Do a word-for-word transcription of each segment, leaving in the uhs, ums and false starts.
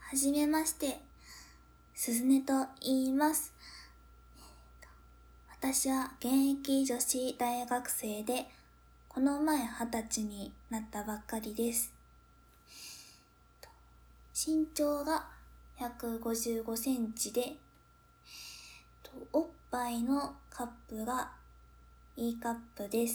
はじめまして、すずねと言います。私は現役女子大学生で、この前二十歳になったばっかりです。身長がひゃくごじゅうごセンチで、おっぱいのカップが E カップです。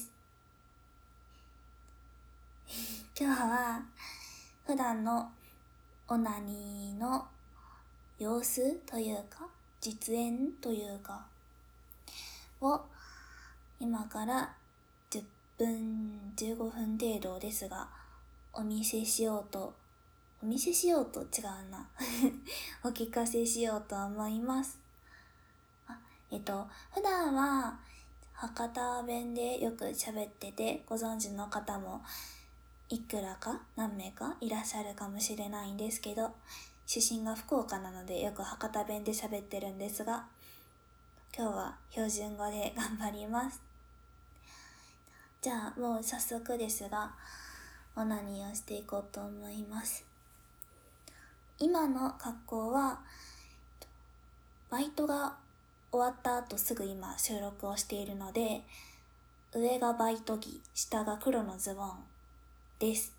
今日は普段のオナニーの様子というか実演というかを今からじゅっぷんじゅうごふん程度ですがお見せしようとお見せしようと違うなお聞かせしようと思います。あえっと普段は博多弁でよく喋っててご存知の方もいくらか何名かいらっしゃるかもしれないんですけど、出身が福岡なのでよく博多弁で喋ってるんですが、今日は標準語で頑張ります。じゃあもう早速ですがオナニーをしていこうと思います。今の格好はバイトが終わった後すぐ今収録をしているので、上がバイト着、下が黒のズボンです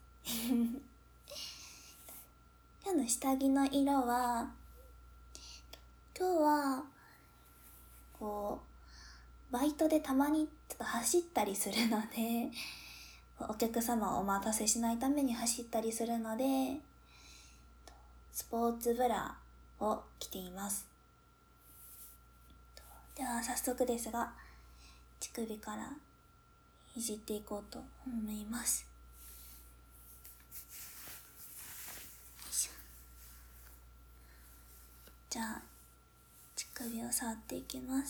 今日の下着の色は、今日はこうバイトでたまにちょっと走ったりするのでお客様をお待たせしないために走ったりするのでスポーツブラを着ています。では早速ですが乳首からいじっていこうと思います。じゃあ乳首を触っていきます。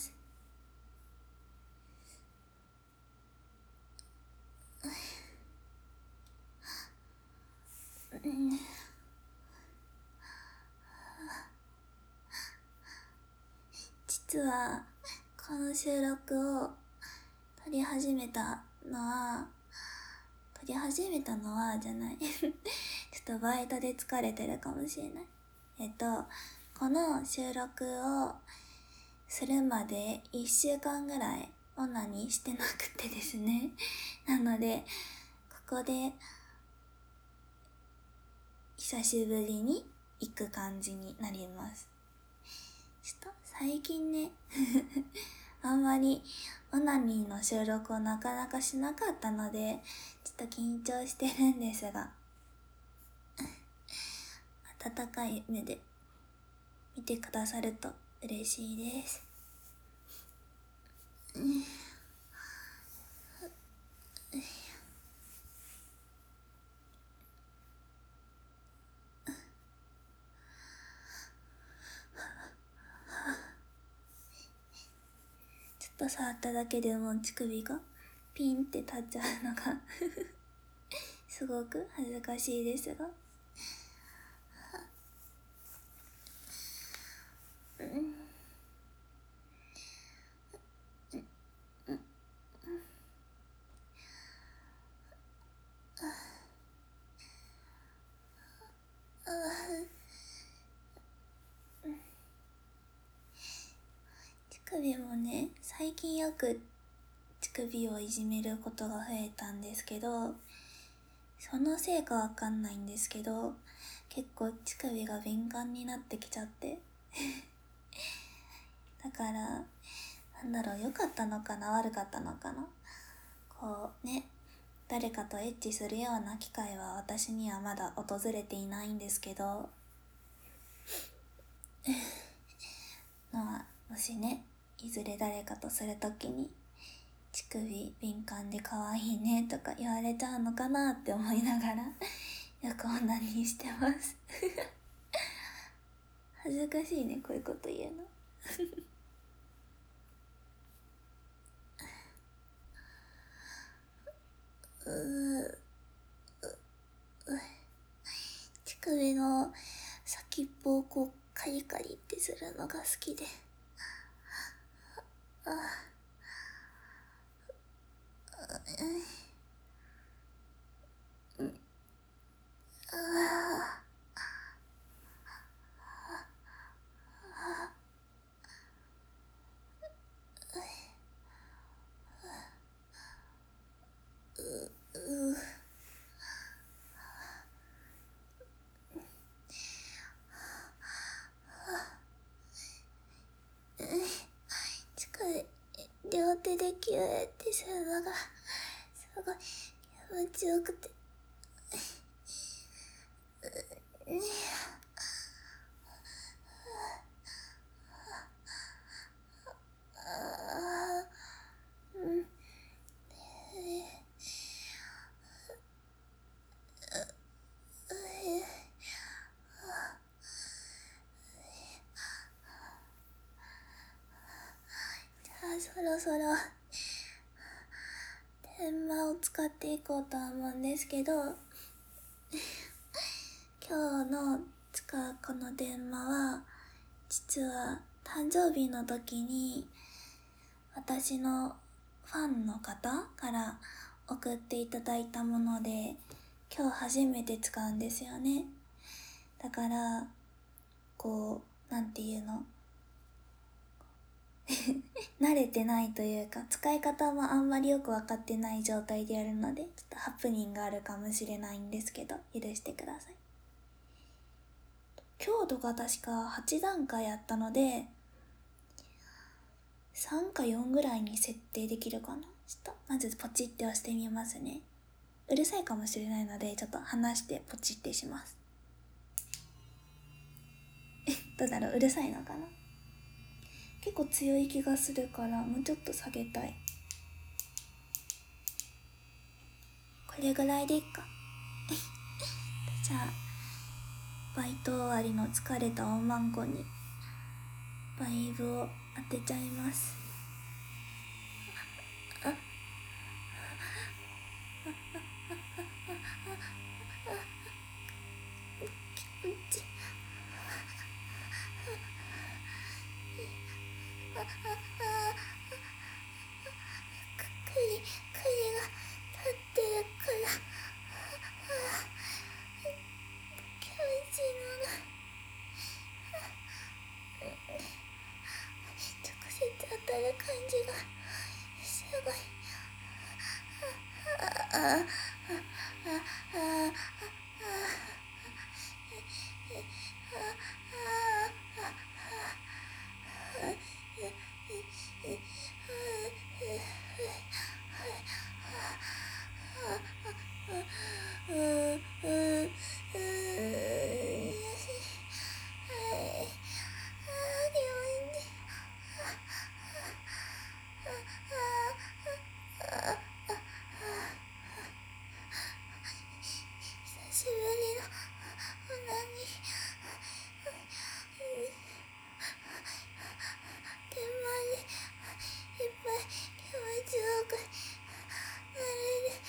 うん実はこの収録を撮り始めたのは撮り始めたのはじゃないちょっとバイトで疲れてるかもしれない。えっとこの収録をするまでいっしゅうかんぐらいオナニーしてなくてですねなのでここで久しぶりに行く感じになります。ちょっと最近ねあんまりオナニーの収録をなかなかしなかったのでちょっと緊張してるんですが温かい目で見てくださると嬉しいです。ちょっと触っただけでもう乳首がピンって立っちゃうのがすごく恥ずかしいですがうん乳首もね最近よく乳首をいじめることが増えたんですけど、そのせいかわかんないんですけど結構乳首が敏感になってきちゃってだからなんだろう良かったのかな悪かったのかな、こうね誰かとエッチするような機会は私にはまだ訪れていないんですけどまあもしねいずれ誰かとするときに乳首敏感で可愛いねとか言われちゃうのかなって思いながらよくオナニーしてます恥ずかしいねこういうこと言うのう乳首の先っぽをこうカリカリってするのが好きでああ手でキューってするのがすごい気持ちよくてそろそろ電話を使っていこうとは思うんですけど、今日の使うこの電話は実は誕生日の時に私のファンの方から送っていただいたもので、今日初めて使うんですよね。だからこうなんていうの慣れてないというか、使い方もあんまりよく分かってない状態でやるので、ちょっとハプニングがあるかもしれないんですけど、許してください。強度が確かはちだんかいあったので、さんかよんぐらいに設定できるかな。ちょっとまずポチって押してみますね。うるさいかもしれないので、ちょっと離してポチってします。どうだろう、うるさいのかな。結構強い気がするから、もうちょっと下げたい。これぐらいでいいか。じゃあバイト終わりの疲れたおまんこにバイブを当てちゃいます。あ気持ちいい。あああ栗栗が立ってるから気持ちいいのが直接当たる感じがすごい。ああああああ久しぶりのオナニー。手前でいっぱい気持ちよくなれる。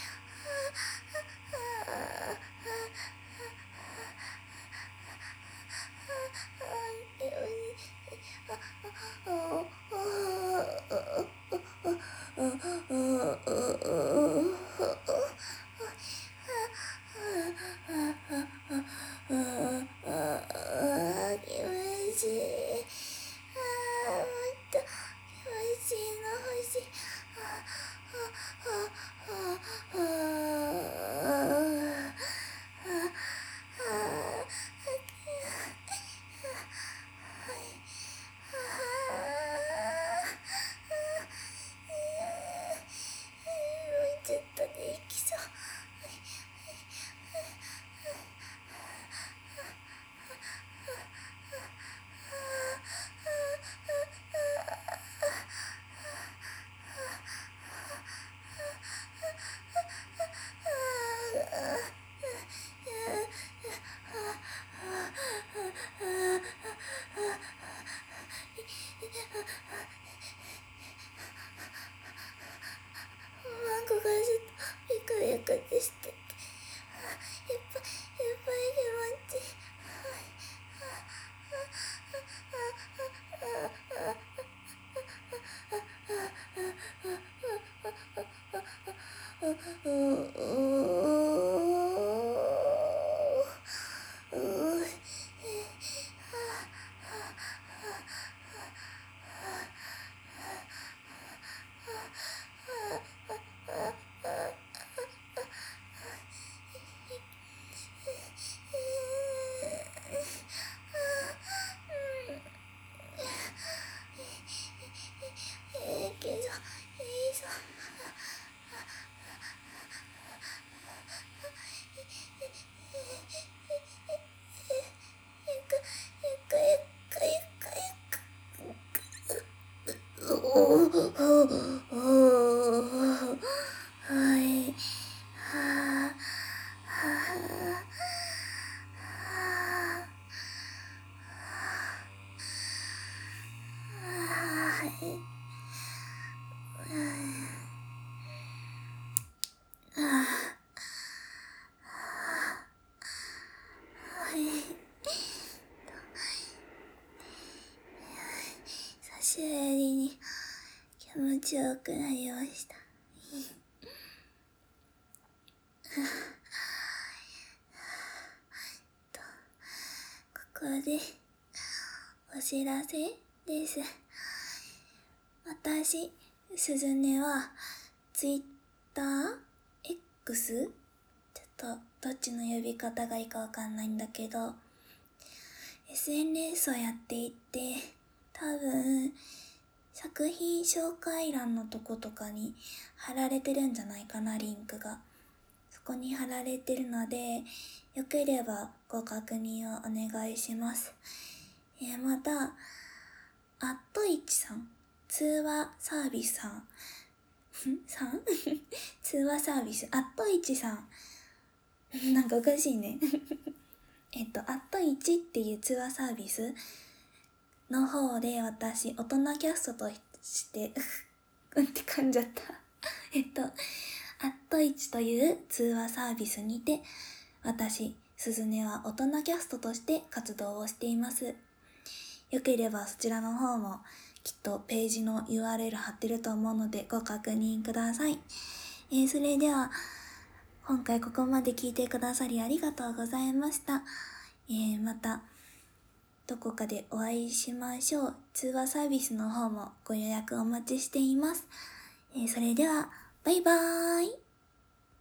ちよくなりました。ここでお知らせです。私、すずねは Twitter、X？ ちょっとどっちの呼び方がいいかわかんないんだけど、エスエヌエス をやっていて、多分作品紹介欄のとことかに貼られてるんじゃないかな、リンクが。そこに貼られてるので、よければご確認をお願いします。えー、また、アットイチさん、通話サービスさん、んさん通話サービス、アットイチさん。なんかおかしいね。えっと、アットイチっていう通話サービスの方で私、大人キャストとして、うんって噛んじゃった。えっと、アットイチという通話サービスにて、私、すずねは大人キャストとして活動をしています。よければそちらの方もきっとページの ユーアールエル 貼ってると思うのでご確認ください。えー、それでは今回ここまで聞いてくださりありがとうございました。えー、またどこかでお会いしましょう。通話サービスの方もご予約お待ちしています。えー、それではバイバーイ。